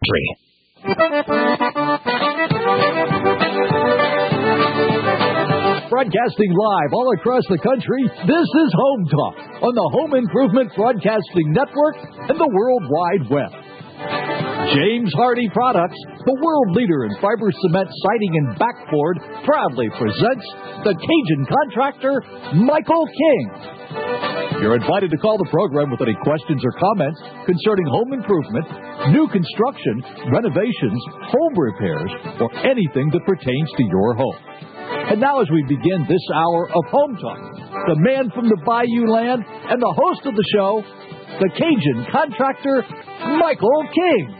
Broadcasting live all across the country, this is Home Talk on the Home Improvement Broadcasting Network and the World Wide Web. James Hardie Products, the world leader in fiber cement siding and backboard, proudly presents the Cajun contractor, Michael King. You're invited to call the program with any questions or comments concerning home improvement, new construction, renovations, home repairs, or anything that pertains to your home. And now as we begin this hour of Home Talk, the man from the Bayou Land and the host of the show, the Cajun contractor, Michael King.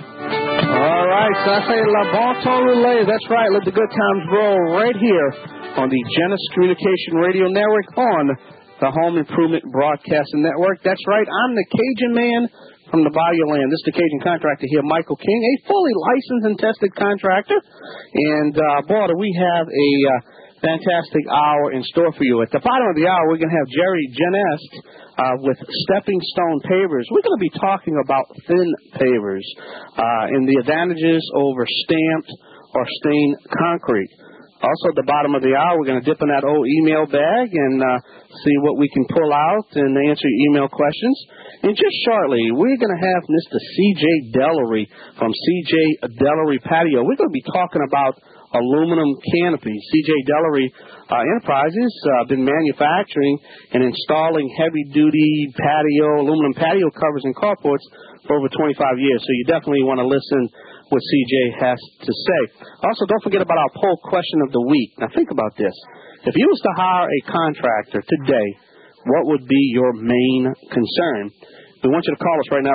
All right, so I say La Bon Temps Relay. That's right, let the good times roll right here on the Genesis Communication Radio Network on the Home Improvement Broadcasting Network. That's right, I'm the Cajun man from the Bayou Land. This is the Cajun contractor here, Michael King, a fully licensed and tested contractor. And, boy, do we have a fantastic hour in store for you. At the bottom of the hour, we're going to have Jerry Genest with Stepping Stone Pavers. We're going to be talking about thin pavers and the advantages over stamped or stained concrete. Also, at the bottom of the hour, we're going to dip in that old email bag and see what we can pull out and answer your email questions. And just shortly, we're going to have Mr. C.J. Dellery from C.J. Dellery Patio. We're going to be talking about aluminum canopies. C.J. Dellery Enterprises been manufacturing and installing heavy-duty aluminum patio covers and carports for over 25 years. So you definitely want to listen what C.J. has to say. Also, don't forget about our poll question of the week. Now, think about this. If you was to hire a contractor today, what would be your main concern? We want you to call us right now,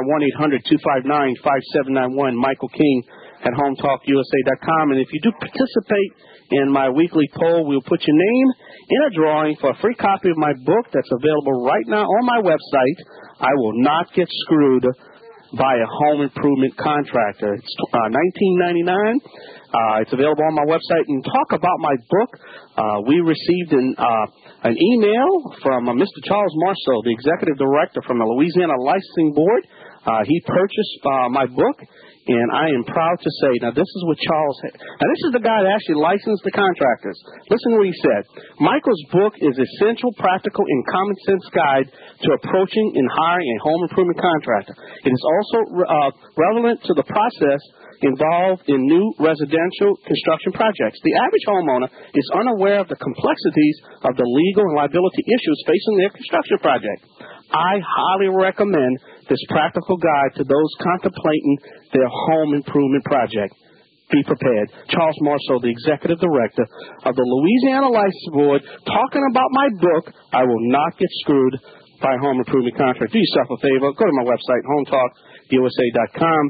1-800-259-5791, Michael King at HomeTalkUSA.com. And if you do participate in my weekly poll, we'll put your name in a drawing for a free copy of my book that's available right now on my website. I Will Not Get Screwed by a Home Improvement Contractor. It's $19.99. It's available on my website. And talk about my book, we received an email from Mr. Charles Marceau, the executive director from the Louisiana Licensing Board. He purchased my book, and I am proud to say, now this is what Charles had. Now this is the guy that actually licensed the contractors. Listen to what he said. Michael's book is essential, practical, and common sense guide to approaching and hiring a home improvement contractor. It is also relevant to the process involved in new residential construction projects. The average homeowner is unaware of the complexities of the legal and liability issues facing their construction project. I highly recommend this practical guide to those contemplating their home improvement project. Be prepared. Charles Marceau, the executive director of the Louisiana License Board, talking about my book, I Will Not Get Screwed by a Home Improvement Contract. Do yourself a favor. Go to my website, HomeTalkUSA.com,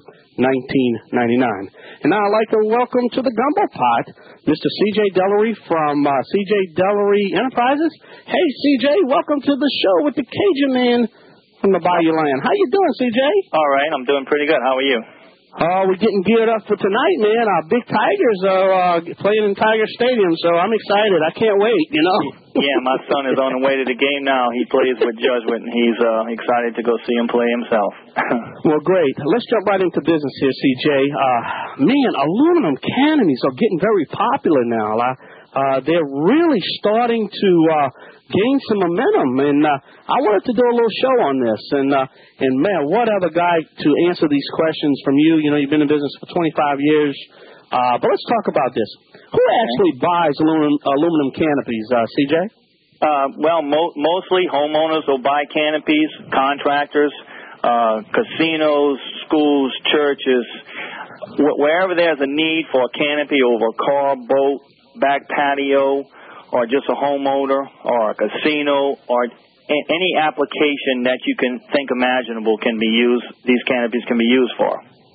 $19.99. And now I'd like to welcome to the Gumbo Pot Mr. C.J. Dellery from C.J. Dellery Enterprises. Hey, C.J., welcome to the show with the Cajun man from the Bayou Land. How you doing, C.J.? All right, I'm doing pretty good. How are you? We're getting geared up for tonight, man. Our big Tigers are playing in Tiger Stadium, so I'm excited. I can't wait, you know. Yeah, my son is on the way to the game now. He plays with Jesuit, and he's excited to go see him play himself. Well, great. Let's jump right into business here, C.J. Man, aluminum canopies are getting very popular now. They're really starting to gain some momentum, and I wanted to do a little show on this. And man, what other guy to answer these questions from you? You know, you've been in business for 25 years. But let's talk about this. Who actually buys aluminum canopies, CJ? Well, mostly homeowners will buy canopies, contractors, casinos, schools, churches. Wherever there's a need for a canopy over a car, boat, back patio, or just a homeowner, or a casino, or any application that you can think imaginable can be used, these canopies can be used for.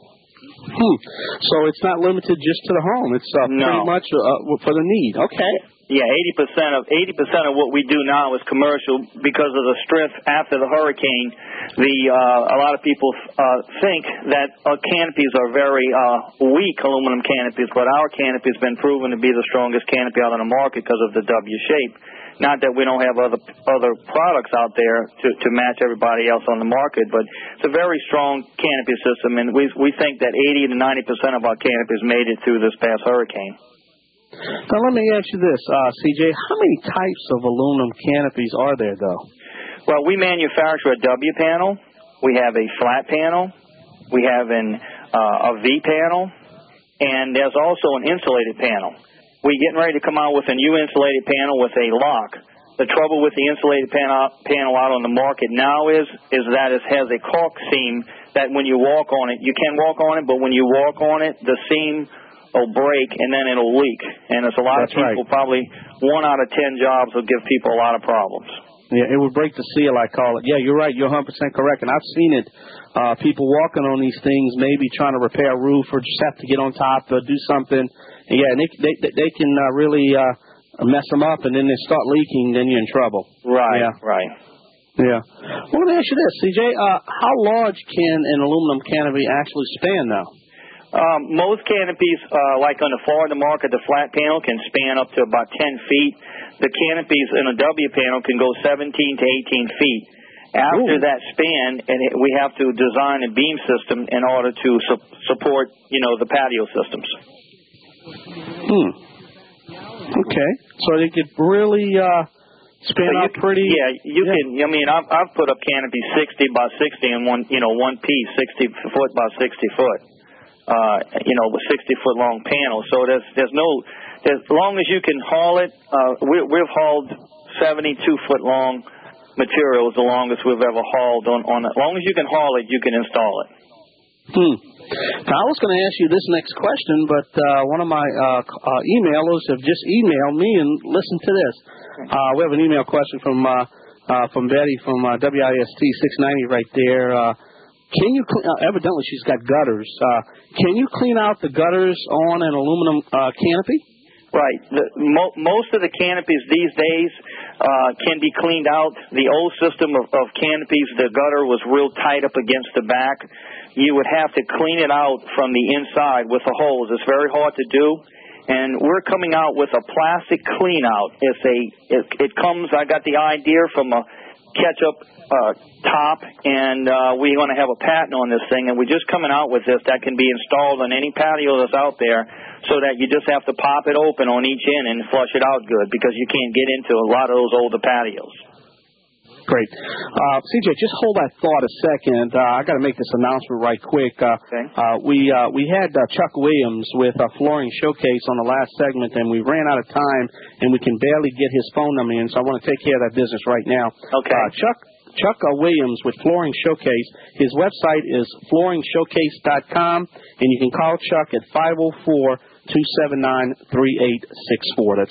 So it's not limited just to the home. It's pretty much for the need. Okay. Yeah, 80% of what we do now is commercial because of the strength after the hurricane. A lot of people think that canopies are very weak, aluminum canopies, but our canopy has been proven to be the strongest canopy out on the market because of the W shape. Not that we don't have other products out there to match everybody else on the market, but it's a very strong canopy system, and we think that 80 to 90% of our canopies made it through this past hurricane. Now, let me ask you this, CJ. How many types of aluminum canopies are there, though? Well, we manufacture a W panel. We have a flat panel. We have a V panel. And there's also an insulated panel. We're getting ready to come out with a new insulated panel with a lock. The trouble with the insulated panel out on the market now is that it has a caulk seam that when you walk on it, you can walk on it, but when you walk on it, the seam will break and then it'll leak. And there's a lot of people, probably 1 out of 10 jobs will give people a lot of problems. Yeah, it would break the seal, I call it. Yeah, you're right. You're 100% correct. And I've seen it. People walking on these things, maybe trying to repair a roof or just have to get on top or do something. And yeah, and they can really mess them up, and then they start leaking. Then you're in trouble. Right. Yeah. Right. Yeah. Well, let me ask you this, CJ. How large can an aluminum canopy actually span now? Most canopies, like on the Florida market, the flat panel can span up to about 10 feet. The canopies in a W panel can go 17 to 18 feet. After that span, we have to design a beam system in order to support, the patio systems. Okay. So they could really span up pretty. Yeah, you can. I mean, I've put up canopies 60 by 60 in one piece, 60 foot by 60 foot. With 60-foot long panel. So there's as long as you can haul it, we've hauled 72-foot long material is the longest we've ever hauled on it. As long as you can haul it, you can install it. Now, I was going to ask you this next question, but one of my emailers have just emailed me, and listen to this. We have an email question from Betty from WIST 690 right there. Can you evidently she's got gutters. Can you clean out the gutters on an aluminum canopy? Right. Most of the canopies these days can be cleaned out. The old system of canopies, the gutter was real tight up against the back. You would have to clean it out from the inside with the hose. It's very hard to do. And we're coming out with a plastic clean out. It comes, I got the idea from a ketchup top, and we're going to have a patent on this thing, and we're just coming out with this that can be installed on any patio that's out there, so that you just have to pop it open on each end and flush it out good, because you can't get into a lot of those older patios. Great. CJ, just hold that thought a second. I got to make this announcement right quick. Okay. We had Chuck Williams with Flooring Showcase on the last segment, and we ran out of time, and we can barely get his phone number in, so I want to take care of that business right now. Okay. Chuck Williams with Flooring Showcase. His website is flooringshowcase.com, and you can call Chuck at 504-279-3864. That's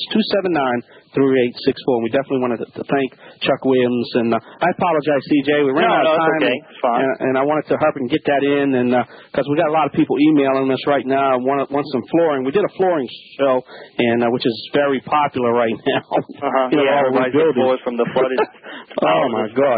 279-3864. We definitely wanted to thank Chuck Williams, and I apologize, CJ. We ran out of time, okay. It's fine. And I wanted to hurry and get that in, and because we got a lot of people emailing us right now, want some flooring. We did a flooring show, and which is very popular right now. Everybody's getting floors from the flooded. Oh my God!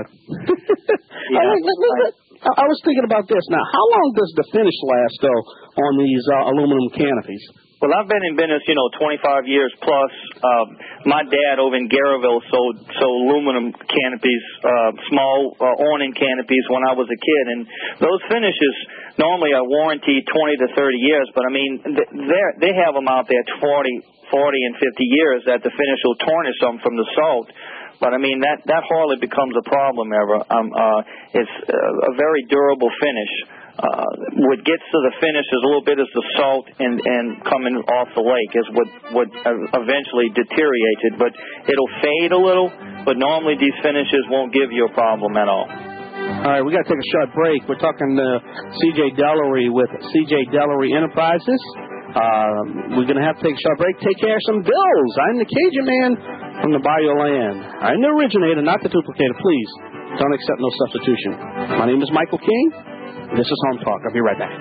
I was thinking about this. Now, how long does the finish last, though, on these aluminum canopies? Well, I've been in business, 25 years plus. My dad over in Garyville sold aluminum canopies, small awning canopies when I was a kid. And those finishes normally are warranted 20 to 30 years. But, I mean, they have them out there 40 and 50 years that the finish will tarnish them from the salt. But, I mean, that hardly becomes a problem ever. It's a very durable finish. What gets to the finish is a little bit is the salt and coming off the lake is what eventually deteriorates it. But it'll fade a little, but normally these finishes won't give you a problem at all. All right, we got to take a short break. We're talking to C.J. Dellery with C.J. Dellery Enterprises. We're going to have to take a short break, take care of some bills. I'm the Cajun man from the Bayou Land. I'm the originator, not the duplicator. Please don't accept no substitution. My name is Michael King. This is Home Talk. I'll be right back.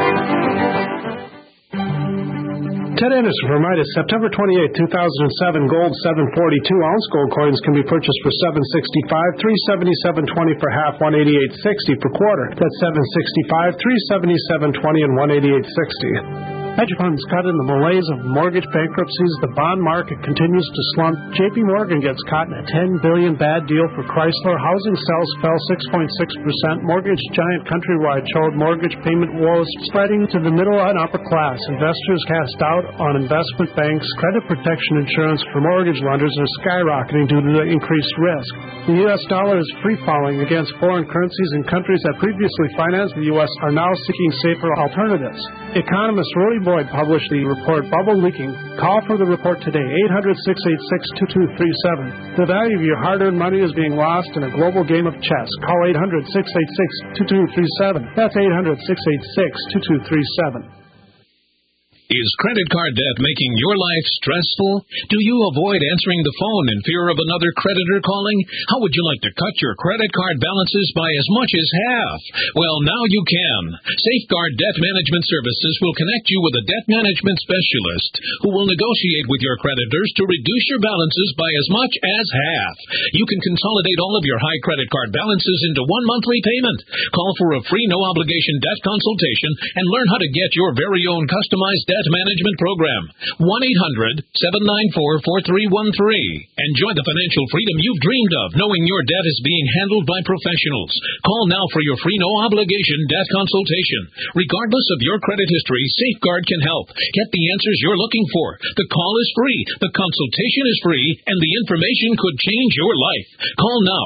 Ted Anderson for Midas. September 28, 2007, gold 742-ounce gold coins can be purchased for $765, $377.20 for half, $188.60 per quarter. That's $765, $377.20, and $188.60. Hedge funds cut in the malaise of mortgage bankruptcies. The bond market continues to slump. J.P. Morgan gets caught in a $10 billion bad deal for Chrysler. Housing sales fell 6.6%. Mortgage giant Countrywide showed mortgage payment woes spreading to the middle and upper class. Investors cast doubt on investment banks. Credit protection insurance for mortgage lenders are skyrocketing due to the increased risk. The U.S. dollar is free-falling against foreign currencies, and countries that previously financed the U.S. are now seeking safer alternatives. Economist Rory Boyd published the report Bubble Leaking. Call for the report today, 800-686-2237. The value of your hard-earned money is being lost in a global game of chess. Call 800-686-2237. That's 800-686-2237. Is credit card debt making your life stressful? Do you avoid answering the phone in fear of another creditor calling? How would you like to cut your credit card balances by as much as half? Well, now you can. Safeguard Debt Management Services will connect you with a debt management specialist who will negotiate with your creditors to reduce your balances by as much as half. You can consolidate all of your high credit card balances into one monthly payment. Call for a free no-obligation debt consultation and learn how to get your very own customized debt management program. 1-800-794-4313. Enjoy the financial freedom you've dreamed of, knowing your debt is being handled by professionals. Call now for your free no-obligation debt consultation. Regardless of your credit history, Safeguard can help. Get the answers you're looking for. The call is free, the consultation is free, and the information could change your life. Call now,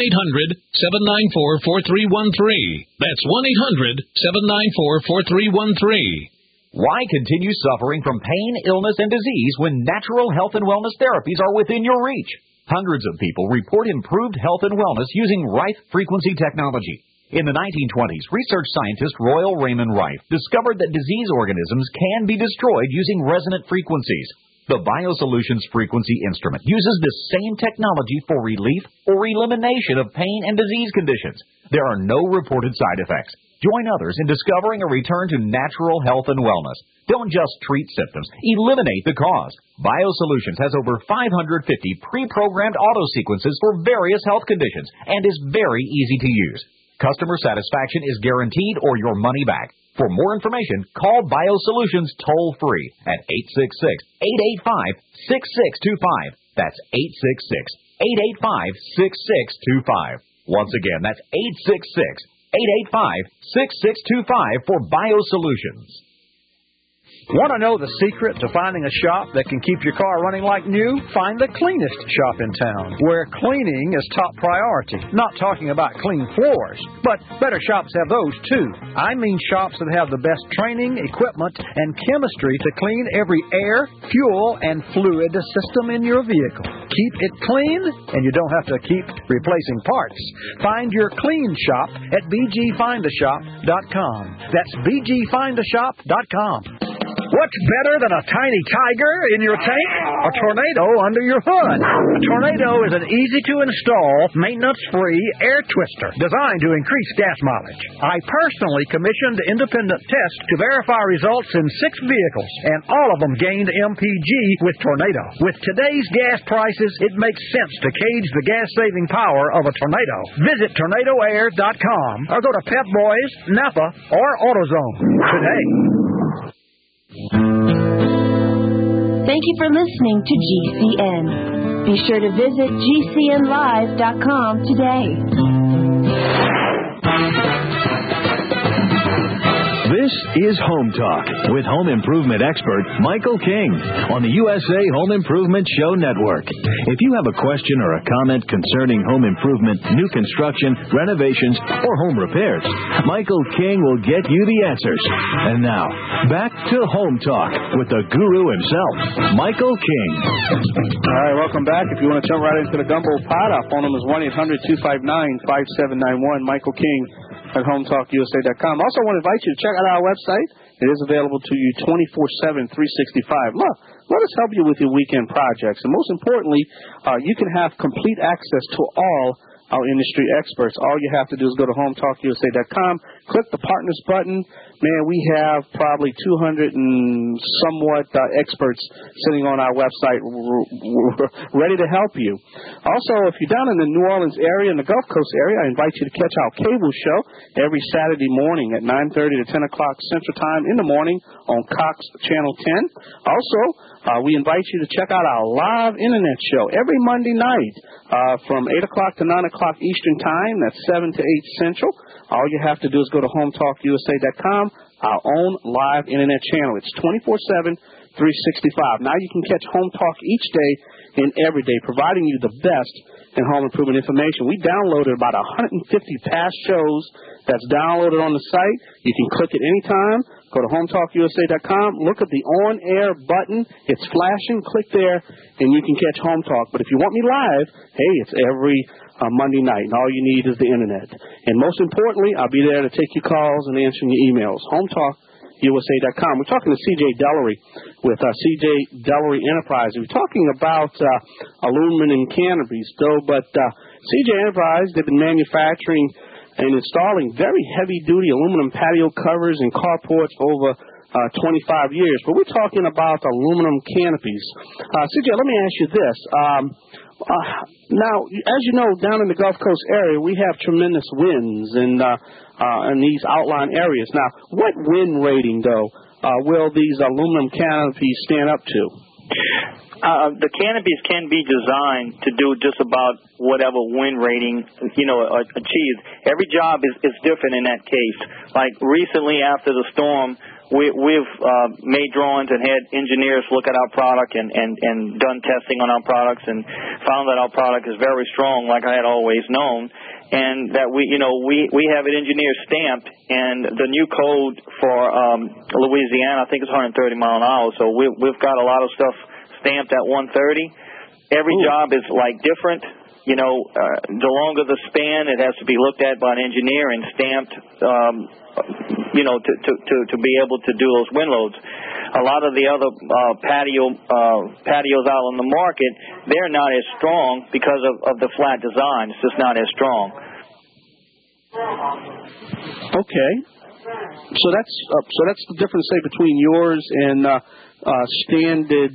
1-800-794-4313. That's 1-800-794-4313. Why continue suffering from pain, illness, and disease when natural health and wellness therapies are within your reach? Hundreds of people report improved health and wellness using Rife frequency technology. In the 1920s, research scientist Royal Raymond Rife discovered that disease organisms can be destroyed using resonant frequencies. The BioSolutions frequency instrument uses this same technology for relief or elimination of pain and disease conditions. There are no reported side effects. Join others in discovering a return to natural health and wellness. Don't just treat symptoms, eliminate the cause. BioSolutions has over 550 pre-programmed auto sequences for various health conditions and is very easy to use. Customer satisfaction is guaranteed or your money back. For more information, call BioSolutions toll-free at 866-885-6625. That's 866-885-6625. Once again, that's 866-885-6625 for BioSolutions. Want to know the secret to finding a shop that can keep your car running like new? Find the cleanest shop in town, where cleaning is top priority. Not talking about clean floors, but better shops have those too. I mean shops that have the best training, equipment, and chemistry to clean every air, fuel, and fluid system in your vehicle. Keep it clean, and you don't have to keep replacing parts. Find your clean shop at bgfindashop.com. That's bgfindashop.com. What's better than a tiny tiger in your tank? A tornado under your hood. A tornado is an easy-to-install, maintenance-free air twister designed to increase gas mileage. I personally commissioned independent tests to verify results in 6 vehicles, and all of them gained MPG with Tornado. With today's gas prices, it makes sense to gauge the gas-saving power of a tornado. Visit tornadoair.com or go to Pep Boys, Napa, or AutoZone today. Thank you for listening to GCN. Be sure to visit GCNlive.com today. This is Home Talk with home improvement expert Michael King on the USA Home Improvement Show Network. If you have a question or a comment concerning home improvement, new construction, renovations, or home repairs, Michael King will get you the answers. And now, back to Home Talk with the guru himself, Michael King. All right, welcome back. If you want to jump right into the gumbo pot, our phone number is 1-800-259-5791. Michael King at HomeTalkUSA.com. Also, I want to invite you to check out our website. It is available to you 24/7, 365. Let us help you with your weekend projects. And most importantly, you can have complete access to all our industry experts. All you have to do is go to HomeTalkUSA.com, click the Partners button, man, we have probably 200 and somewhat experts sitting on our website ready to help you. Also, if you're down in the New Orleans area, in the Gulf Coast area, I invite you to catch our cable show every Saturday morning at 9:30 to 10 o'clock Central Time in the morning on Cox Channel 10. Also, we invite you to check out our live internet show every Monday night from 8 o'clock to 9 o'clock Eastern Time. That's 7 to 8 Central. All you have to do is go to HometalkUSA.com, our own live internet channel. It's 24/7, 365. Now you can catch Home Talk each day and every day, providing you the best in home improvement information. We downloaded about 150 past shows that's downloaded on the site. You can click it anytime. Go to HomeTalkUSA.com. Look at the on-air button. It's flashing. Click there, and you can catch Home Talk. But if you want me live, hey, it's every Monday night, and all you need is the Internet. And most importantly, I'll be there to take your calls and answering your emails. HomeTalkUSA.com. We're talking to C.J. Dellery with C.J. Dellery Enterprise. We're talking about aluminum canopies, though, but C.J. Enterprise, they've been manufacturing and installing very heavy-duty aluminum patio covers and carports for over 25 years. But we're talking about aluminum canopies. CJ, let me ask you this. Now, as you know, down in the Gulf Coast area, we have tremendous winds in these outlying areas. Now, what wind rating, though, will these aluminum canopies stand up to? The canopies can be designed to do just about whatever wind rating, achieved. Every job is different in that case. Like recently after the storm, we've made drawings and had engineers look at our product and done testing on our products and found that our product is very strong, like I had always known, and that we have it engineer stamped, and the new code for Louisiana, I think it's 130 mile an hour, so we've got a lot of stuff stamped at 130. Every job is different. The longer the span, it has to be looked at by an engineer and stamped, to be able to do those wind loads. A lot of the other patios out on the market, they're not as strong because of the flat design. It's just not as strong. Okay. So that's the difference, say, between yours and standard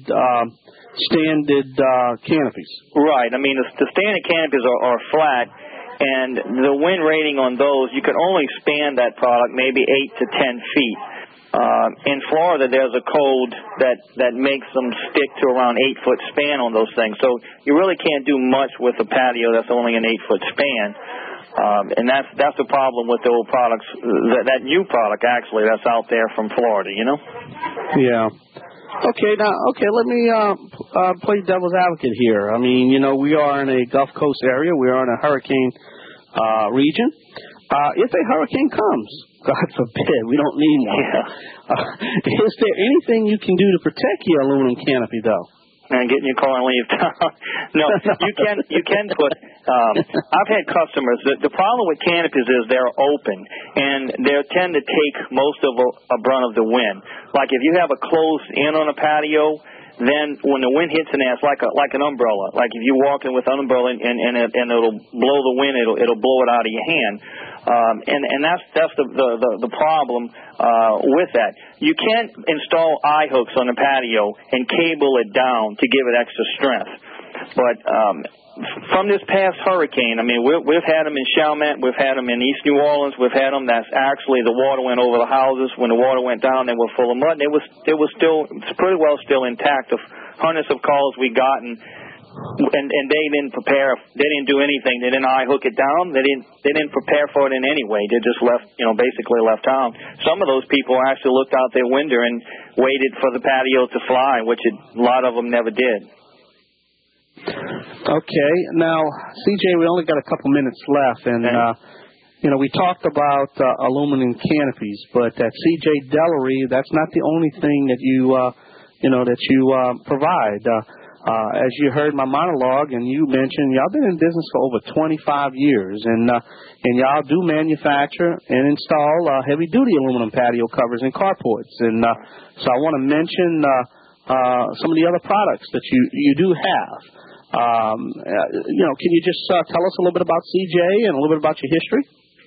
canopies. Right. I mean, the standard canopies are flat, and the wind rating on those, you can only span that product maybe 8 to 10 feet. In Florida, there's a code that makes them stick to around 8-foot span on those things. So you really can't do much with a patio that's only an 8-foot span. And that's the problem with the old products, that new product, actually, that's out there from Florida, Yeah. Okay, let me play devil's advocate here. I mean, we are in a Gulf Coast area. We are in a hurricane region. If a hurricane comes, God forbid, we don't need one. Is there anything you can do to protect your aluminum canopy, though? And get in your car and leave town. No, you can put. I've had customers. The problem with canopies is they're open, and they tend to take most of a brunt of the wind. Like if you have a closed in on a patio, then when the wind hits an ass, like an umbrella. Like if you walk in with an umbrella and it'll blow the wind, it'll blow it out of your hand. And that's the problem with that. You can't install eye hooks on the patio and cable it down to give it extra strength. But from this past hurricane, I mean, we've had them in Chalmette, we've had them in East New Orleans, we've had them that's actually the water went over the houses. When the water went down, they were full of mud. It was pretty well still intact. The hundreds of calls we got, and they didn't prepare. They didn't do anything. They didn't eye hook it down. They didn't prepare for it in any way. They just left, basically left town. Some of those people actually looked out their window and waited for the patio to fly, which a lot of them never did. Okay. Now, CJ, we only got a couple minutes left, and we talked about aluminum canopies, but at CJ Dellery, that's not the only thing that you provide. As you heard my monologue, and you mentioned, y'all been in business for over 25 years, and y'all do manufacture and install heavy-duty aluminum patio covers and carports. And so I want to mention some of the other products that you do have. Can you just tell us a little bit about CJ and a little bit about your history?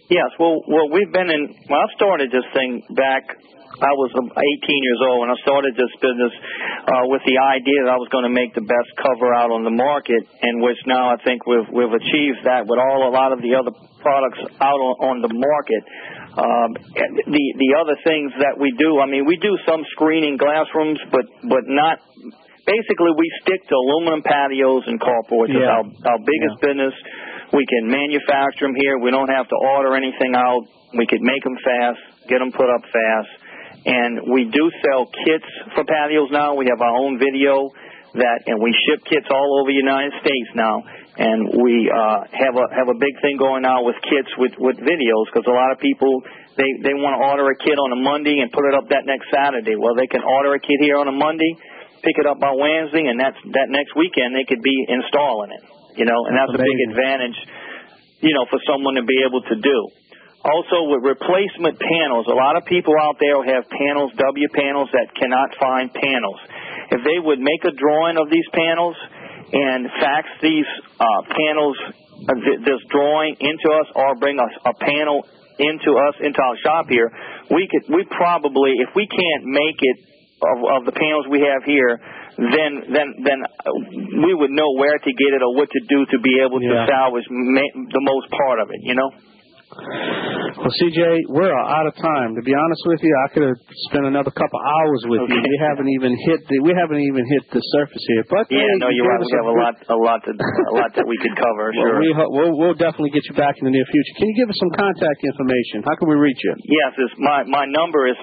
Yes, well, we've been in. Well, I started this thing back. I was 18 years old when I started this business with the idea that I was going to make the best cover out on the market, in which now I think we've achieved that with a lot of the other products out on the market. The other things that we do, I mean, we do some screening glass rooms, but not. Basically, we stick to aluminum patios and carports. It's our biggest business. We can manufacture them here. We don't have to order anything out. We can make them fast, get them put up fast. And we do sell kits for patios now. We have our own video and we ship kits all over the United States now. And we have a big thing going on with kits with videos, because a lot of people, they want to order a kit on a Monday and put it up that next Saturday. Well, they can order a kit here on a Monday, pick it up by Wednesday, and that next weekend they could be installing it. And that's a big advantage, for someone to be able to do. Also, with replacement panels, a lot of people out there have panels, W panels, that cannot find panels. If they would make a drawing of these panels and fax these panels, this drawing into us, or bring us a panel into our shop here, we probably, if we can't make it of the panels we have here, then we would know where to get it or what to do to be able to salvage the most part of it, Well, CJ, we're out of time. To be honest with you, I could have spent another couple hours with you. We haven't even hit the surface here. But you're right. We have a lot that we could cover. Sure. We'll definitely get you back in the near future. Can you give us some contact information? How can we reach you? Yes, my number is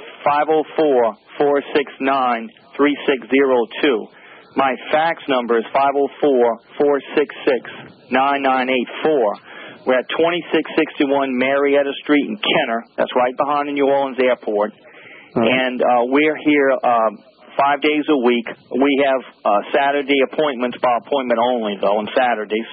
504-469-3602. My fax number is 504-466-9984. We're at 2661 Marietta Street in Kenner. That's right behind the New Orleans Airport. And we're here 5 days a week. We have Saturday appointments by appointment only, though, on Saturdays.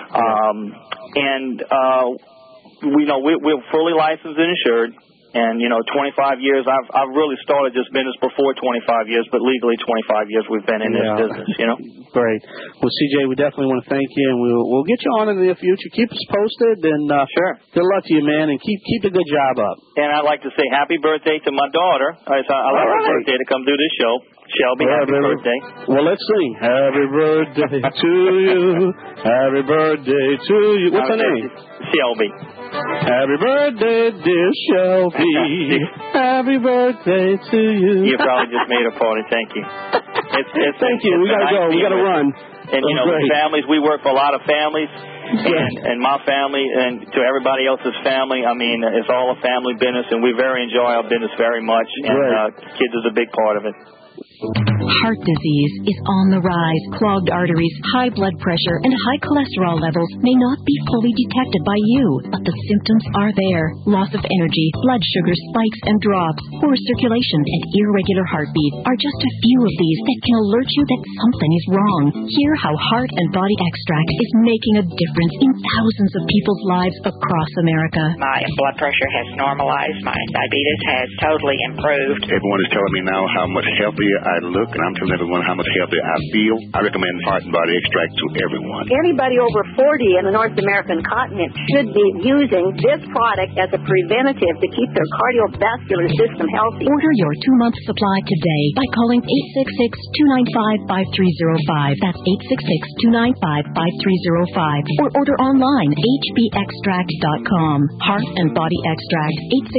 We're fully licensed and insured. And, 25 years, I've really started this business before 25 years, but legally 25 years we've been in this business, Great. Well, CJ, we definitely want to thank you, and we'll get you on in the near future. Keep us posted, and sure. Good luck to you, man, and keep the good job up. And I'd like to say happy birthday to my daughter. I like her birthday to come do this show. Shelby, happy birthday. Well, let's sing. Happy birthday to you. Happy birthday to you. What's her name? Shelby. Happy birthday, dear Shelby. Happy birthday to you. You probably just made a party. Thank you. Thank you. We got to go. We got to run. And, families, we work for a lot of families. And my family, and to everybody else's family, I mean, it's all a family business, and we very enjoy our business very much. And kids is a big part of it. Heart disease is on the rise. Clogged arteries, high blood pressure, and high cholesterol levels may not be fully detected by you, but the symptoms are there. Loss of energy, blood sugar spikes and drops, poor circulation, and irregular heartbeat are just a few of these that can alert you that something is wrong. Hear how Heart and Body Extract is making a difference in thousands of people's lives across America. My blood pressure has normalized. My diabetes has totally improved. Everyone is telling me now how much healthier I look, and I'm telling everyone how much healthier I feel. I recommend Heart and Body Extract to everyone. Anybody over 40 in the North American continent should be using this product as a preventative to keep their cardiovascular system healthy. Order your 2-month supply today by calling 866-295-5305. That's 866-295-5305. Or order online, hbextract.com. Heart and Body Extract,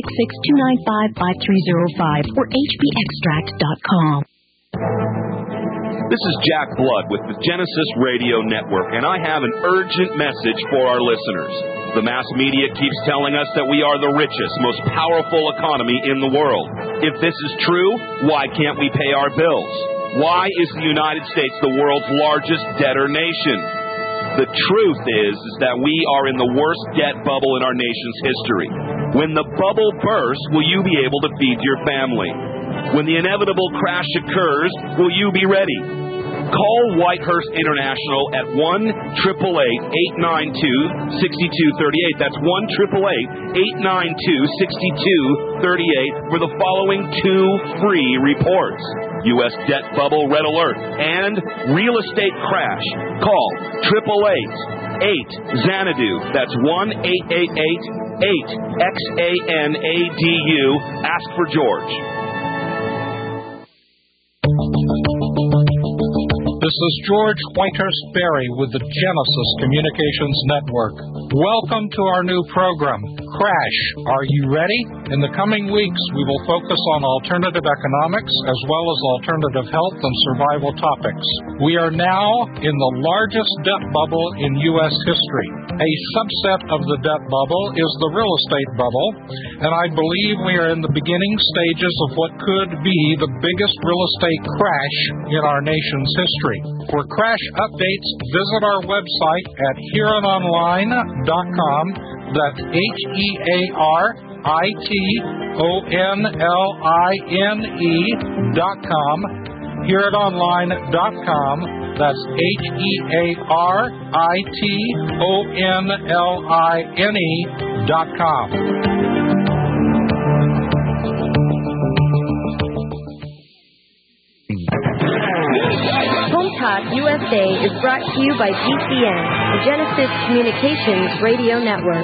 866-295-5305 or hbextract.com. This is Jack Blood with the Genesis Radio Network, and I have an urgent message for our listeners. The mass media keeps telling us that we are the richest, most powerful economy in the world. If this is true, why can't we pay our bills? Why is the United States the world's largest debtor nation? The truth is that we are in the worst debt bubble in our nation's history. When the bubble bursts, will you be able to feed your family? When the inevitable crash occurs, will you be ready? Call Whitehurst International at 1-888-892-6238. That's 1-888-892-6238 for the following 2 free reports. U.S. debt bubble red alert and real estate crash. Call 888-8-XANADU. That's 1-888-8 8XANADU. Ask for George. This is George Whitehurst Berry with the Genesis Communications Network. Welcome to our new program, Crash. Are you ready? In the coming weeks, we will focus on alternative economics as well as alternative health and survival topics. We are now in the largest debt bubble in U.S. history. A subset of the debt bubble is the real estate bubble, and I believe we are in the beginning stages of what could be the biggest real estate crash in our nation's history. For crash updates, visit our website at hearitonline.com. That's HearItonline.com. HearItonline.com. That's HearItonline.com. Home Talk USA is brought to you by GCN, the Genesis Communications Radio Network.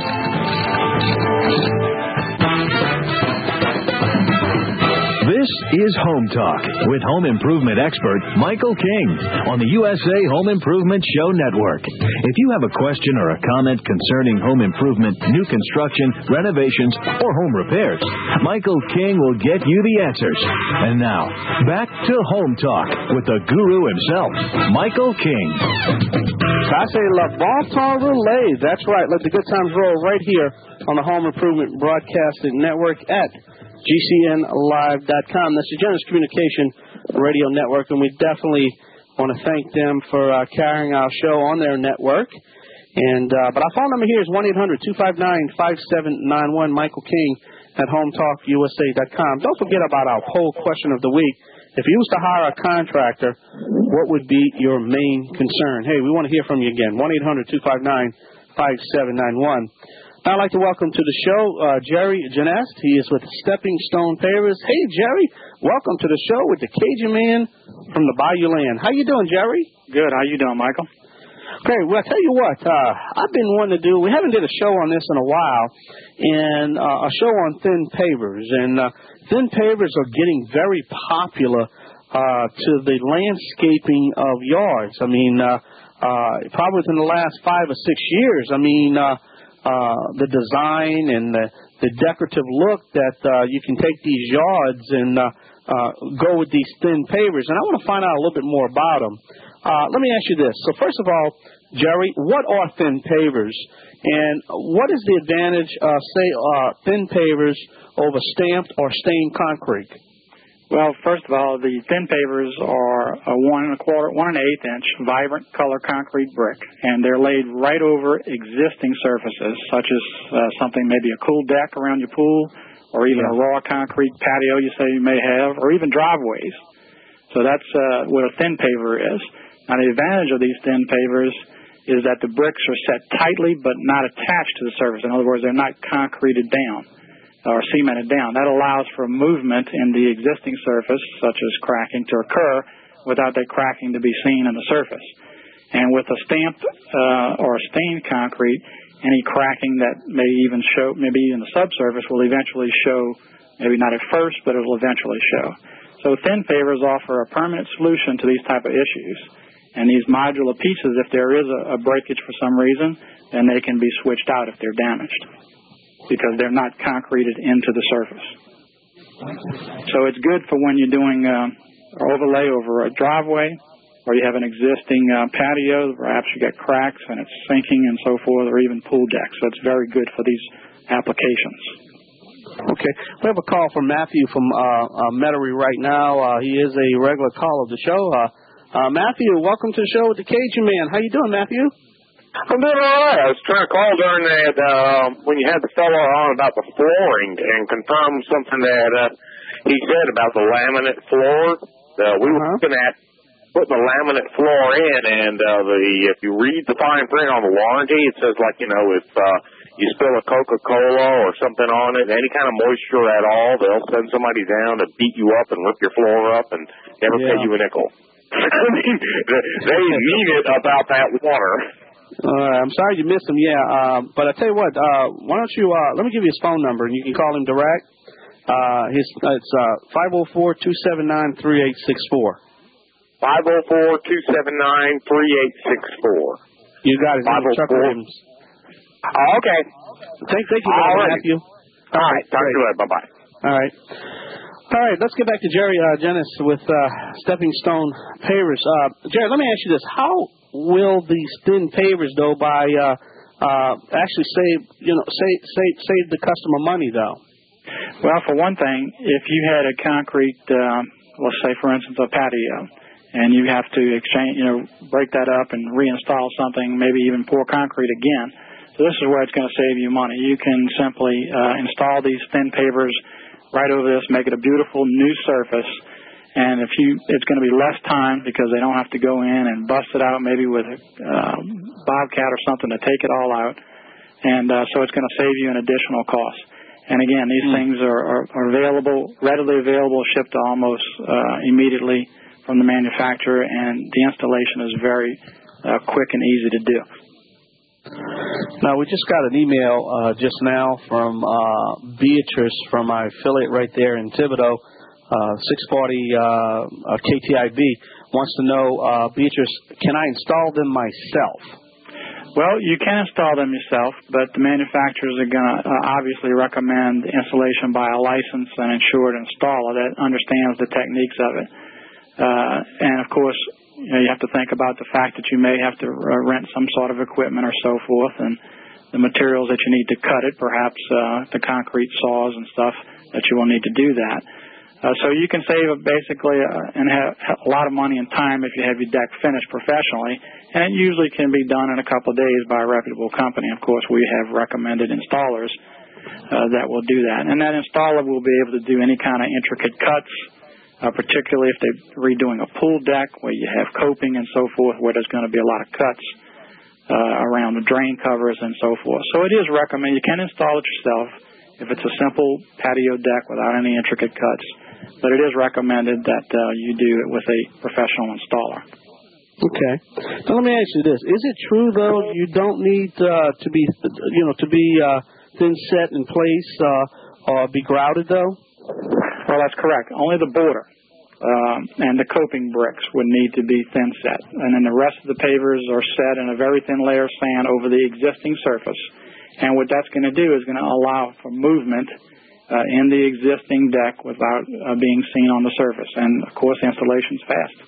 This is Home Talk with home improvement expert Michael King on the USA Home Improvement Show Network. If you have a question or a comment concerning home improvement, new construction, renovations, or home repairs, Michael King will get you the answers. And now, back to Home Talk with the guru himself, Michael King. I say La Bon Temps Relay. That's right. Let the good times roll right here on the Home Improvement Broadcasting Network at GCNlive.com. That's the Genesis Communication Radio Network, and we definitely want to thank them for carrying our show on their network. And but our phone number here is 1-800-259-5791. Michael King at HomeTalkUSA.com. Don't forget about our poll question of the week. If you was to hire a contractor, what would be your main concern? Hey, we want to hear from you again. 1-800-259-5791. I'd like to welcome to the show Jerry Genest. He is with Stepping Stone Pavers. Hey, Jerry, welcome to the show with the Cajun Man from the Bayou Land. How you doing, Jerry? Good. How you doing, Michael? Okay, well, I tell you what, I've been wanting to do, we haven't did a show on this in a while, and a show on thin pavers. And thin pavers are getting very popular to the landscaping of yards. I mean, probably within the last 5 or 6 years, I mean, the design and the decorative look that you can take these yards and go with these thin pavers. And I want to find out a little bit more about them. Let me ask you this. So first of all, Jerry, what are thin pavers? And what is the advantage of, say, thin pavers over stamped or stained concrete? Well, first of all, the thin pavers are a 1 1/8 inch vibrant color concrete brick, and they're laid right over existing surfaces, such as something, maybe a cool deck around your pool, or even a raw concrete patio you say you may have, or even driveways. So that's what a thin paver is. Now, the advantage of these thin pavers is that the bricks are set tightly but not attached to the surface. In other words, they're not concreted down or cemented down. That allows for movement in the existing surface, such as cracking, to occur without that cracking to be seen in the surface. And with a stamped or stained concrete, any cracking that may even show, maybe in the subsurface, will eventually show, maybe not at first, but it will eventually show. So thin pavers offer a permanent solution to these type of issues. And these modular pieces, if there is a breakage for some reason, then they can be switched out if they're damaged, because they're not concreted into the surface. So it's good for when you're doing an overlay over a driveway, or you have an existing patio, perhaps you get cracks and it's sinking and so forth, or even pool decks. So it's very good for these applications. Okay. We have a call from Matthew from Metairie right now. He is a regular caller of the show. Matthew, welcome to the show with the Cajun Man. How you doing, Matthew? I'm doing all right. I was trying to call during that when you had the fellow on about the flooring and confirm something that he said about the laminate floor. We were looking at putting the laminate floor in, and if you read the fine print on the warranty, it says, like, you know, if you spill a Coca-Cola or something on it, any kind of moisture at all, they'll send somebody down to beat you up and rip your floor up and never pay you a nickel. I mean, they mean it about that water. I'm sorry you missed him. Yeah, but I tell you what. Why don't you? Let me give you his phone number, and you can call him direct. It's 504-279-3864. 504-279-3864. You got it. Chuck Williams. Okay. Thank you, Brother Matthew. All right. Talk to you later. Bye-bye. All right. All right, let's get back to Jerry Genis with Stepping Stone Pavers. Jerry, let me ask you this: how will these thin pavers, though, actually save the customer money, though? Well, for one thing, if you had a concrete, let's say, for instance, a patio, and you have to break that up and reinstall something, maybe even pour concrete again. So this is where it's going to save you money. You can simply install these thin pavers right over this, make it a beautiful new surface, and it's going to be less time because they don't have to go in and bust it out maybe with a bobcat or something to take it all out, and so it's going to save you an additional cost. And again, these things are available, readily available, shipped almost immediately from the manufacturer, and the installation is very quick and easy to do. Now, we just got an email just now from Beatrice from my affiliate right there in Thibodaux, 640 KTIB, wants to know, Beatrice, can I install them myself? Well, you can install them yourself, but the manufacturers are going to obviously recommend installation by a licensed and insured installer that understands the techniques of it. And, of course, you have to think about the fact that you may have to rent some sort of equipment or so forth, and the materials that you need to cut it, perhaps the concrete saws and stuff that you will need to do that. So you can save basically and have a lot of money and time if you have your deck finished professionally, and it usually can be done in a couple of days by a reputable company. Of course, we have recommended installers that will do that, and that installer will be able to do any kind of intricate cuts, particularly if they're redoing a pool deck where you have coping and so forth, where there's going to be a lot of cuts around the drain covers and so forth. So it is recommended. You can install it yourself if it's a simple patio deck without any intricate cuts, but it is recommended that you do it with a professional installer. Okay. Now let me ask you this: is it true though you don't need to be thin set in place or be grouted though? Well, that's correct. Only the border and the coping bricks would need to be thin set. And then the rest of the pavers are set in a very thin layer of sand over the existing surface. And what that's going to do is going to allow for movement in the existing deck without being seen on the surface. And, of course, the installation's fast.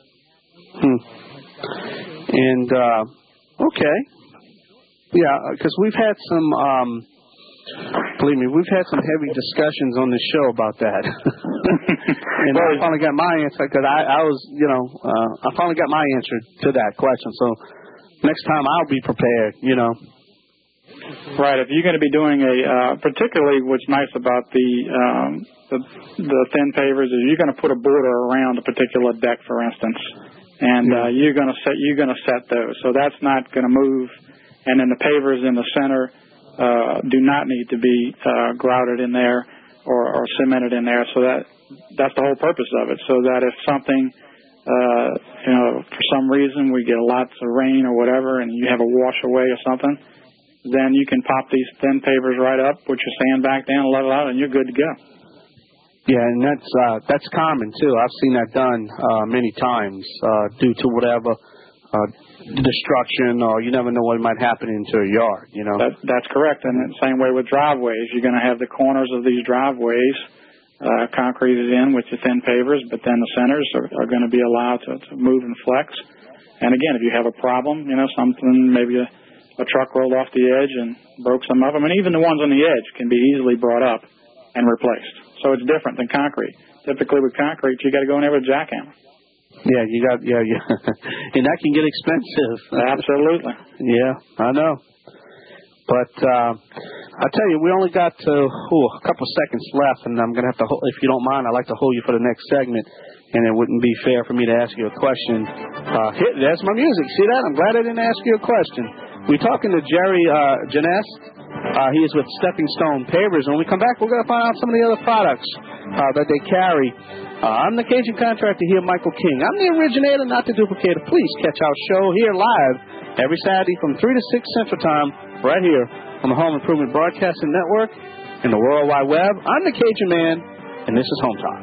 And, okay. Yeah, because we've had some... believe me, we've had some heavy discussions on this show about that. And I finally got my answer because I was, I finally got my answer to that question. So next time I'll be prepared, Right. If you're going to be doing particularly what's nice about the thin pavers is you're going to put a border around a particular deck, for instance, and you're going to set those. So that's not going to move. And then the pavers in the center do not need to be grouted in there or cemented in there. So that's the whole purpose of it. So that if something, for some reason we get lots of rain or whatever, and you have a wash away or something, then you can pop these thin pavers right up, put your sand back down, let it out, and you're good to go. Yeah, and that's common too. I've seen that done many times due to whatever destruction, or you never know what might happen into a yard. That's correct. And the same way with driveways, you're going to have the corners of these driveways concreted in with your thin pavers, but then the centers are going to be allowed to move and flex. And again, if you have a problem, something maybe a truck rolled off the edge and broke some of them, and even the ones on the edge can be easily brought up and replaced. So it's different than concrete. Typically with concrete, you got to go in there with a jackhammer. Yeah, and that can get expensive. Absolutely. Yeah, I know. But I tell you, we only got a couple seconds left, and I'm going to have to, if you don't mind, I'd like to hold you for the next segment, and it wouldn't be fair for me to ask you a question. There's my music. See that? I'm glad I didn't ask you a question. We're talking to Jerry Genis. He is with Stepping Stone Pavers. And when we come back, we're going to find out some of the other products that they carry. I'm the Cajun Contractor here, Michael King. I'm the originator, not the duplicator. Please catch our show here live every Saturday from 3 to 6 Central Time right here on the Home Improvement Broadcasting Network and the World Wide Web. I'm the Cajun Man, and this is Home Talk.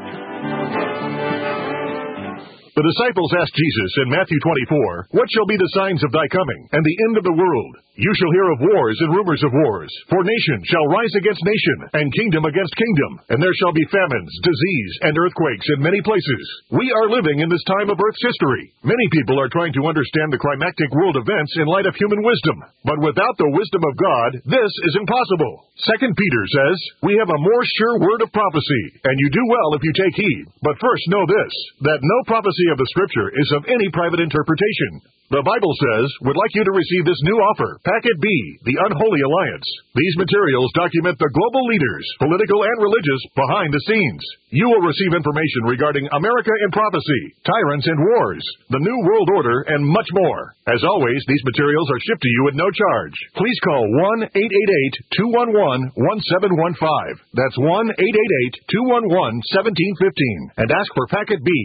The disciples asked Jesus in Matthew 24, "What shall be the signs of thy coming and the end of the world? You shall hear of wars and rumors of wars. For nation shall rise against nation, and kingdom against kingdom. And there shall be famines, disease, and earthquakes in many places." We are living in this time of Earth's history. Many people are trying to understand the climactic world events in light of human wisdom. But without the wisdom of God, this is impossible. 2 Peter says, "We have a more sure word of prophecy, and you do well if you take heed. But first know this, that no prophecy of the Scripture is of any private interpretation." The Bible says, "Would like you to receive this new offer, Packet B, the Unholy Alliance." These materials document the global leaders, political and religious, behind the scenes. You will receive information regarding America in prophecy, tyrants and wars, the New World Order, and much more. As always, these materials are shipped to you at no charge. Please call 1-888-211-1715. That's 1-888-211-1715 and ask for Packet B.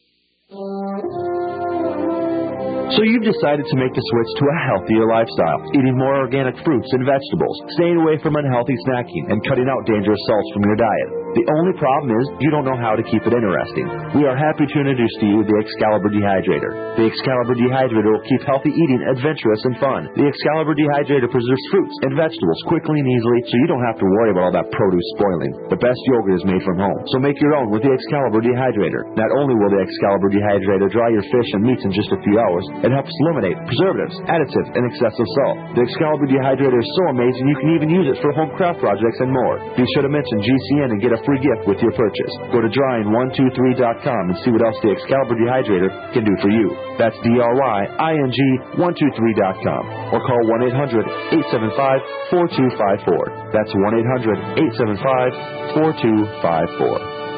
So you've decided to make the switch to a healthier lifestyle, eating more organic fruits and vegetables, staying away from unhealthy snacking, and cutting out dangerous salts from your diet. The only problem is you don't know how to keep it interesting. We are happy to introduce to you the Excalibur Dehydrator. The Excalibur Dehydrator will keep healthy eating adventurous and fun. The Excalibur Dehydrator preserves fruits and vegetables quickly and easily, so you don't have to worry about all that produce spoiling. The best yogurt is made from home, so make your own with the Excalibur Dehydrator. Not only will the Excalibur Dehydrator dry your fish and meats in just a few hours, it helps eliminate preservatives, additives, and excessive salt. The Excalibur Dehydrator is so amazing you can even use it for home craft projects and more. Be sure to mention GCN and get a free gift with your purchase. Go to drying123.com and see what else the Excalibur Dehydrator can do for you. That's DRYING123.com or call 1-800-875-4254. That's 1-800-875-4254.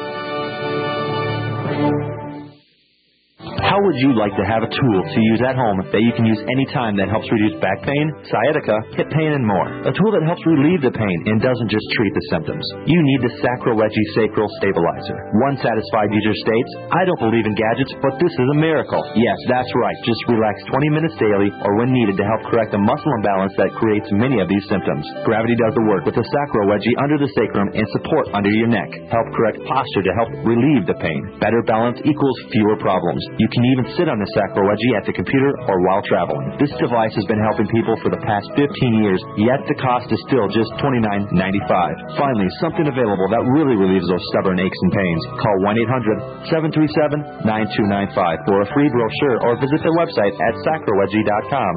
How would you like to have a tool to use at home that you can use anytime that helps reduce back pain, sciatica, hip pain, and more? A tool that helps relieve the pain and doesn't just treat the symptoms. You need the Sacroleggy Sacral Stabilizer. One satisfied user states, "I don't believe in gadgets, but this is a miracle." Yes, that's right. Just relax 20 minutes daily or when needed to help correct the muscle imbalance that creates many of these symptoms. Gravity does the work with the Sacroleggy under the sacrum and support under your neck. Help correct posture to help relieve the pain. Better balance equals fewer problems. You can even sit on the Sacroleggy at the computer or while traveling. This device has been helping people for the past 15 years, yet the cost is still just $29.95. Finally, something available that really relieves those stubborn aches and pains. Call 1-800-737-9295 for a free brochure or visit their website at sacroleggy.com.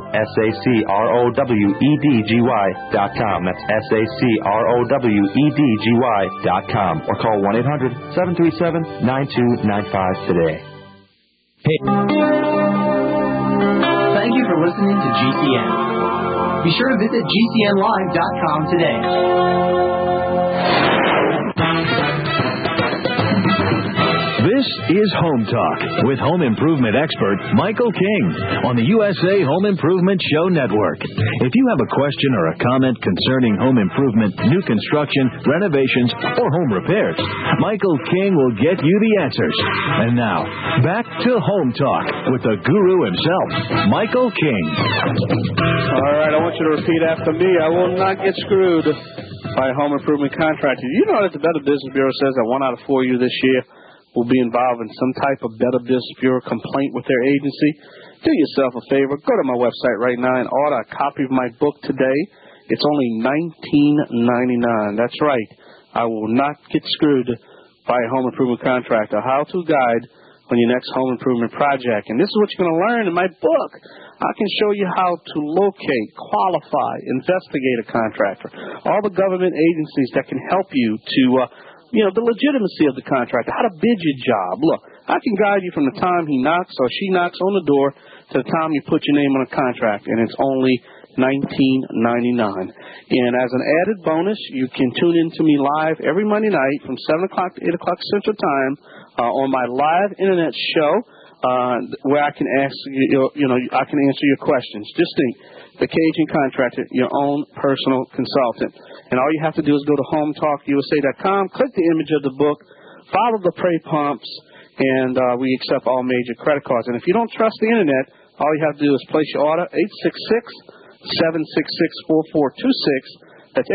SACROWEDGY.com. That's SACROWEDGY.com. Or call 1-800-737-9295 today. Hey. Thank you for listening to GCN. Be sure to visit GCNlive.com today. This is Home Talk with home improvement expert Michael King on the USA Home Improvement Show Network. If you have a question or a comment concerning home improvement, new construction, renovations, or home repairs, Michael King will get you the answers. And now, back to Home Talk with the guru himself, Michael King. All right, I want you to repeat after me. I will not get screwed by home improvement contractors. You know that the Better Business Bureau says that 1 out of 4 of you this year will be involved in some type of Better Business Bureau complaint with their agency. Do yourself a favor. Go to my website right now and order a copy of my book today. It's only $19.99. That's right. I will not get screwed by a home improvement contractor. How-to guide on your next home improvement project. And this is what you're going to learn in my book. I can show you how to locate, qualify, investigate a contractor. All the government agencies that can help you to the legitimacy of the contractor, how to bid your job. Look, I can guide you from the time he knocks or she knocks on the door to the time you put your name on a contract, and it's only $19.99. And as an added bonus, you can tune in to me live every Monday night from 7 o'clock to 8 o'clock Central Time on my live internet show where I can ask I can answer your questions. Just think, the Cajun Contractor, your own personal consultant. And all you have to do is go to HomeTalkUSA.com, click the image of the book, follow the pray prompts, and we accept all major credit cards. And if you don't trust the Internet, all you have to do is place your order, 866-766-4426. That's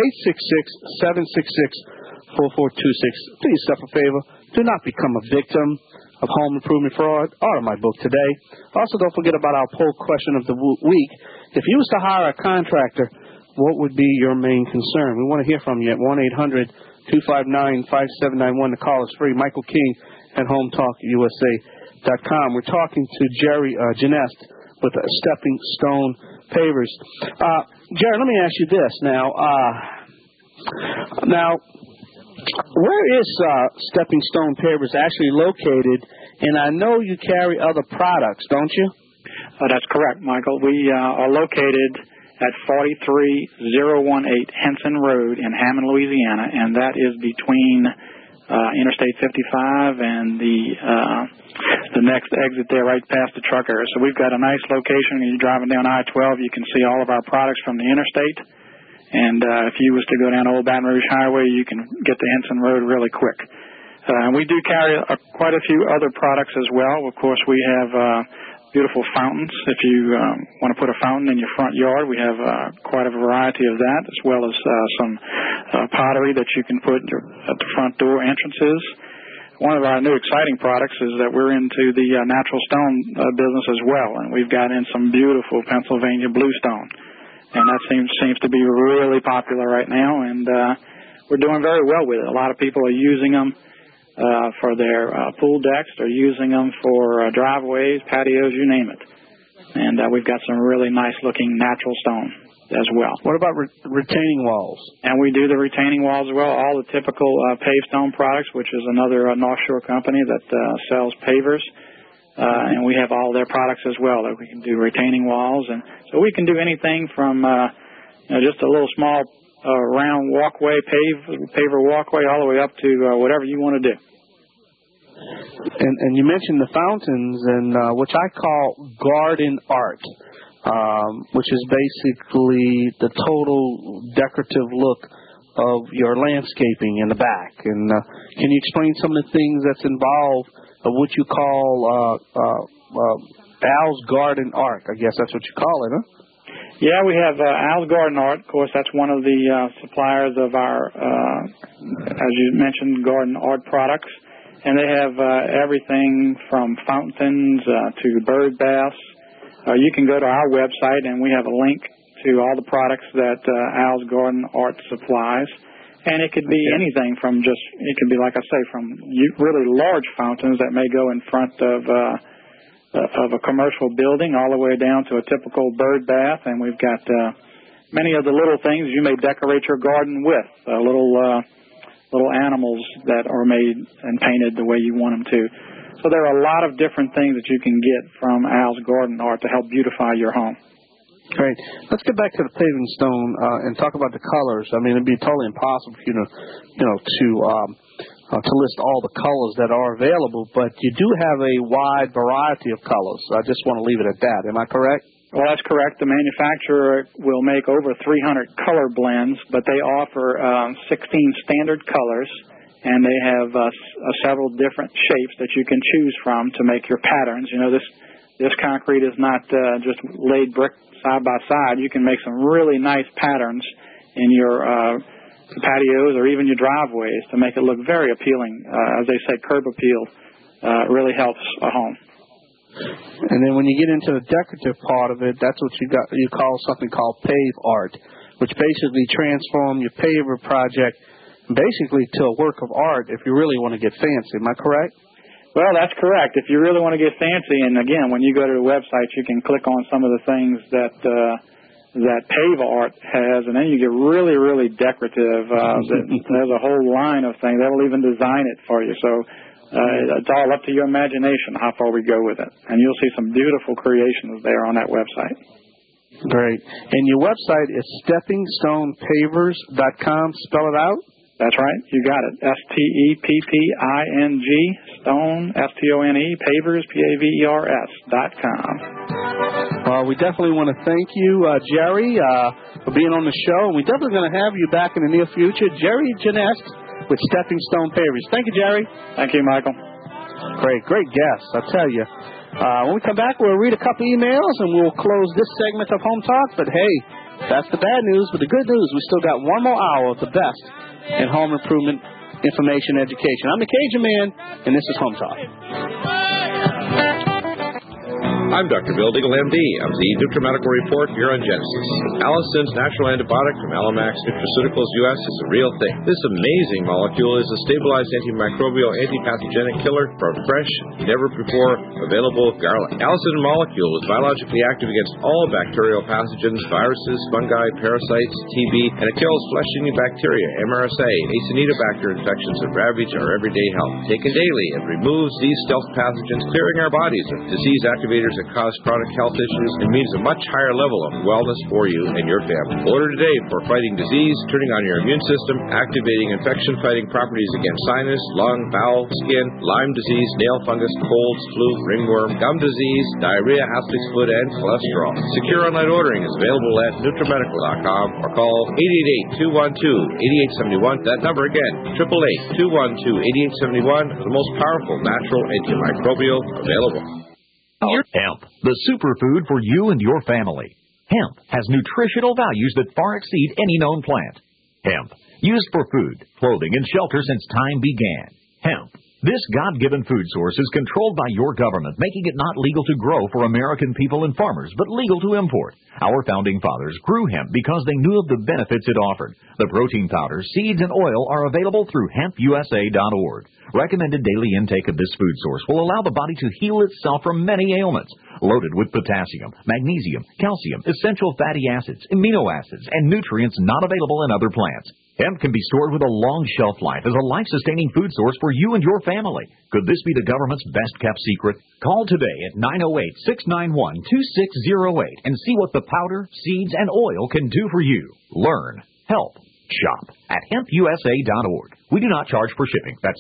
866-766-4426. Do yourself a favor. Do not become a victim of home improvement fraud. Order my book today. Also, don't forget about our poll question of the week. If you was to hire a contractor, what would be your main concern? We want to hear from you at 1-800-259-5791. The call is free. Michael King at HomeTalkUSA.com. We're talking to Jerry Genest with Stepping Stone Pavers. Jerry, let me ask you this now. Where is Stepping Stone Pavers actually located? And I know you carry other products, don't you? That's correct, Michael. We are located at 43018 Henson Road in Hammond, Louisiana, and that is between Interstate 55 and the next exit there right past the truck area. So we've got a nice location. You're driving down I-12, you can see all of our products from the interstate. And if you was to go down Old Baton Rouge Highway, you can get to Henson Road really quick. And we do carry quite a few other products as well. Of course, we have beautiful fountains. If you want to put a fountain in your front yard, we have quite a variety of that, as well as some pottery that you can put at the front door entrances. One of our new exciting products is that we're into the natural stone business as well, and we've got in some beautiful Pennsylvania bluestone. And that seems to be really popular right now, and we're doing very well with it. A lot of people are using them for their pool decks. They're using them for driveways, patios, you name it. And we've got some really nice-looking natural stone as well. What about retaining walls? And we do the retaining walls as well, all the typical paved stone products, which is another North Shore company that sells pavers. And we have all their products as well, that we can do retaining walls. And so we can do anything from just a little small round walkway, paver walkway, all the way up to whatever you want to do. And you mentioned the fountains, and which I call garden art, which is basically the total decorative look of your landscaping in the back. And can you explain some of the things that's involved of what you call Al's Garden Art? I guess that's what you call it, huh? Yeah, we have Al's Garden Art. Of course, that's one of the suppliers of our, as you mentioned, garden art products. And they have everything from fountains to bird baths. You can go to our website, and we have a link to all the products that Al's Garden Art supplies. And it could be anything from it could be, like I say, from really large fountains that may go in front of a commercial building all the way down to a typical bird bath. And we've got many of the little things you may decorate your garden with, little animals that are made and painted the way you want them to. So there are a lot of different things that you can get from Al's Garden Art to help beautify your home. Great. Let's get back to the paving stone and talk about the colors. I mean, it'd be totally impossible for you to list all the colors that are available, but you do have a wide variety of colors. I just want to leave it at that. Am I correct? Well, that's correct. The manufacturer will make over 300 color blends, but they offer 16 standard colors, and they have several different shapes that you can choose from to make your patterns. You know, this concrete is not just laid brick side by side. You can make some really nice patterns in your patios or even your driveways to make it look very appealing. As they say, curb appeal really helps a home. And then when you get into the decorative part of it, that's what you call something called pave art, which basically transform your paver project basically to a work of art if you really want to get fancy. Am I correct? Well, that's correct. If you really want to get fancy, and again, when you go to the website, you can click on some of the things that Pave Art has, and then you get really, really decorative. There's a whole line of things. They'll even design it for you. So it's all up to your imagination how far we go with it. And you'll see some beautiful creations there on that website. Great. And your website is SteppingStonePavers.com. Spell it out. That's right. You got it. STEPPING, Stone, STONE, Pavers, PAVERS.com. Well, we definitely want to thank you, Jerry, for being on the show. And we're definitely going to have you back in the near future. Jerry Genest with Stepping Stone Pavers. Thank you, Jerry. Thank you, Michael. Great guests, I'll tell you. When we come back, we'll read a couple emails, and we'll close this segment of Home Talk. But, hey, that's the bad news. But the good news, we still got one more hour of the best in home improvement information education. I'm the Cajun Man, and this is Home Talk. I'm Dr. Bill Deagle, MD, of the NutriMedical Report here on Genesis. Allison's natural antibiotic from Alamax Nutraceuticals US is a real thing. This amazing molecule is a stabilized antimicrobial antipathogenic killer from fresh, never-before-available garlic. Allison molecule is biologically active against all bacterial pathogens, viruses, fungi, parasites, TB, and it kills flesh-eating bacteria, MRSA, Acinetobacter infections that ravage our everyday health. Taken daily, it removes these stealth pathogens, clearing our bodies of disease activators that cause chronic health issues and means a much higher level of wellness for you and your family. Order today for fighting disease, turning on your immune system, activating infection-fighting properties against sinus, lung, bowel, skin, Lyme disease, nail fungus, colds, flu, ringworm, gum disease, diarrhea, athlete's foot, and cholesterol. Secure online ordering is available at NutriMedical.com or call 888-212-8871. That number again, 888-212-8871, the most powerful natural antimicrobial available. Hemp, the superfood for you and your family. Hemp has nutritional values that far exceed any known plant. Hemp, used for food, clothing, and shelter since time began. Hemp. This God-given food source is controlled by your government, making it not legal to grow for American people and farmers, but legal to import. Our founding fathers grew hemp because they knew of the benefits it offered. The protein powders, seeds, and oil are available through hempusa.org. Recommended daily intake of this food source will allow the body to heal itself from many ailments. Loaded with potassium, magnesium, calcium, essential fatty acids, amino acids, and nutrients not available in other plants. Hemp can be stored with a long shelf life as a life-sustaining food source for you and your family. Could this be the government's best-kept secret? Call today at 908-691-2608 and see what the powder, seeds, and oil can do for you. Learn, help, shop at hempusa.org. We do not charge for shipping. That's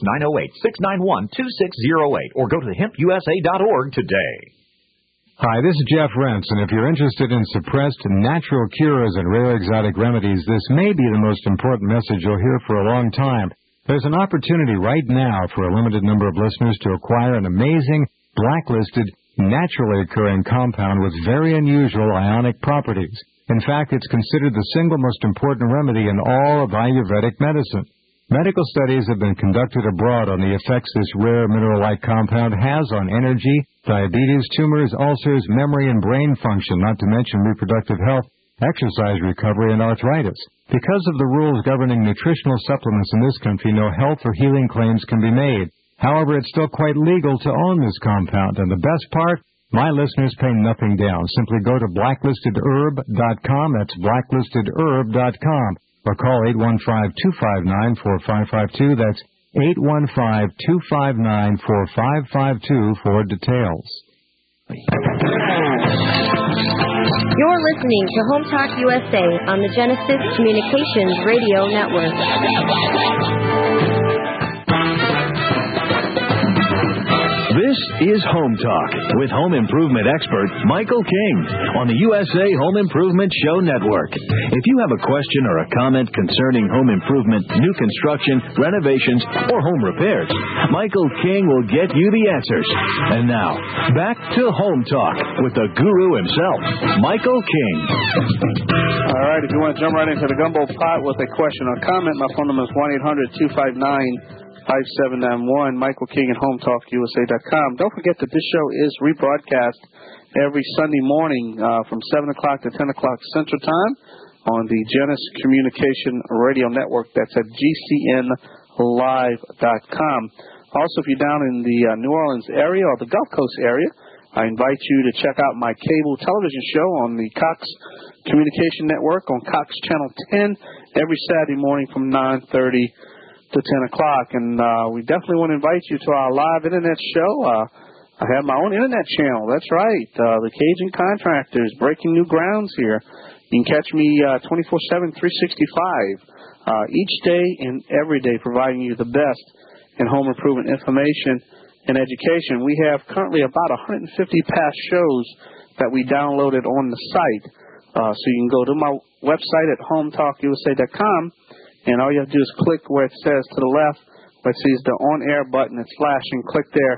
908-691-2608 or go to hempusa.org today. Hi, this is Jeff Rentz, and if you're interested in suppressed natural cures and rare exotic remedies, this may be the most important message you'll hear for a long time. There's an opportunity right now for a limited number of listeners to acquire an amazing, blacklisted, naturally occurring compound with very unusual ionic properties. In fact, it's considered the single most important remedy in all of Ayurvedic medicine. Medical studies have been conducted abroad on the effects this rare mineral-like compound has on energy, diabetes, tumors, ulcers, memory and brain function, not to mention reproductive health, exercise recovery, and arthritis. Because of the rules governing nutritional supplements in this country, no health or healing claims can be made. However, it's still quite legal to own this compound, and the best part, my listeners pay nothing down. Simply go to blacklistedherb.com, that's blacklistedherb.com. Or call 815-259-4552. That's 815-259-4552 for details. You're listening to Home Talk USA on the Genesis Communications Radio Network. This is Home Talk with home improvement expert Michael King on the USA Home Improvement Show Network. If you have a question or a comment concerning home improvement, new construction, renovations, or home repairs, Michael King will get you the answers. And now, back to Home Talk with the guru himself, Michael King. All right, if you want to jump right into the gumbo pot with a question or comment, my phone number is 1-800-259-5791, Michael King at HomeTalkUSA.com. Don't forget that this show is rebroadcast every Sunday morning from 7 o'clock to 10 o'clock Central Time on the Genesis Communication Radio Network. That's at GCNlive.com. Also, if you're down in the New Orleans area or the Gulf Coast area, I invite you to check out my cable television show on the Cox Communication Network on Cox Channel 10 every Saturday morning from 9:30 to 10 o'clock. And we definitely want to invite you to our live internet show. I have my own internet channel. That's right. The Cajun Contractors, breaking new grounds here. You can catch me 24/7, 365, each day and every day, providing you the best in home improvement information and education. We have currently about 150 past shows that we downloaded on the site. So you can go to my website at HomeTalkUSA.com, and all you have to do is click where it says to the left, where it says the on-air button. It's flashing. Click there,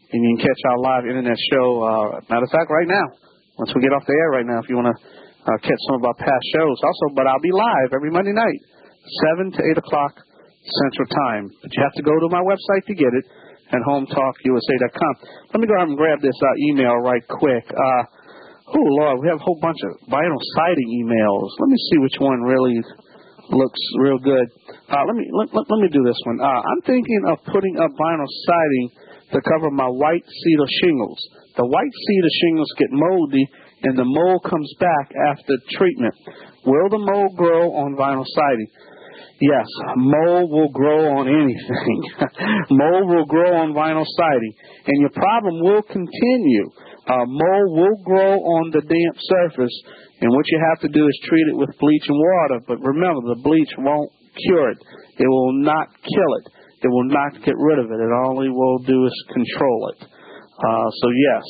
and you can catch our live internet show. Matter of fact, right now, once we get off the air right now, if you want to catch some of our past shows. Also, but I'll be live every Monday night, 7 to 8 o'clock Central Time. But you have to go to my website to get it, at HometalkUSA.com. Let me go ahead and grab this email right quick. Oh, Lord, we have a whole bunch of vinyl siding emails. Let me see which one really looks real good. Let me do this one. I'm thinking of putting up vinyl siding to cover my white cedar shingles. The white cedar shingles get moldy, and the mold comes back after treatment. Will the mold grow on vinyl siding? Yes, mold will grow on anything. Mold will grow on vinyl siding, and your problem will continue. Mold will grow on the damp surface, and what you have to do is treat it with bleach and water. But remember, the bleach won't cure it. It will not kill it. It will not get rid of it. It only will do is control it. So yes,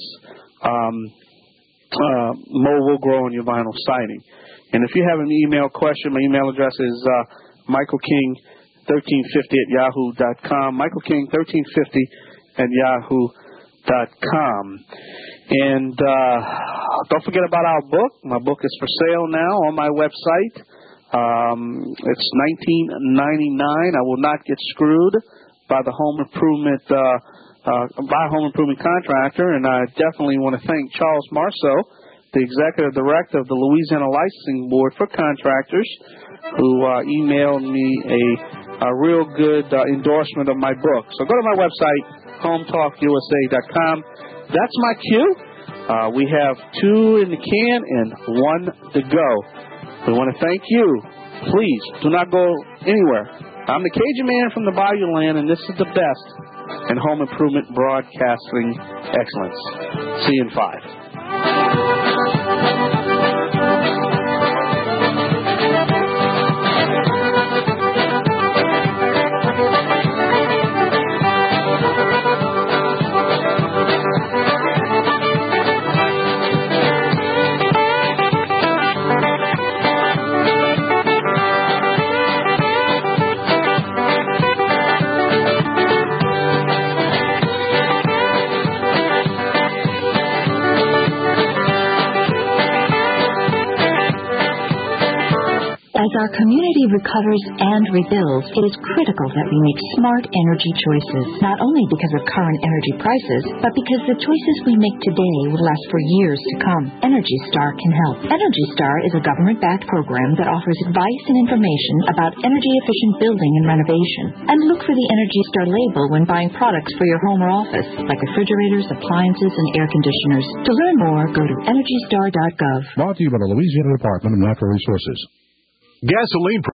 mold will grow on your vinyl siding. And if you have an email question, my email address is michaelking1350@yahoo.com. michaelking1350@yahoo.com. And don't forget about our book. My book is for sale now on my website. It's $19.99. I will not get screwed by the home improvement contractor, and I definitely want to thank Charles Marceau, the executive director of the Louisiana Licensing Board for Contractors, who emailed me a real good endorsement of my book. So go to my website, HometalkUSA.com. That's my cue. We have 2 in the can and 1 to go. We want to thank you. Please do not go anywhere. I'm the Cajun Man from the Bayou Land, and this is the best in home improvement broadcasting excellence. See you in 5. As our community recovers and rebuilds, it is critical that we make smart energy choices, not only because of current energy prices, but because the choices we make today will last for years to come. Energy Star can help. Energy Star is a government-backed program that offers advice and information about energy-efficient building and renovation. And look for the Energy Star label when buying products for your home or office, like refrigerators, appliances, and air conditioners. To learn more, go to EnergyStar.gov. Brought to you by the Louisiana Department of Natural Resources. Gasoline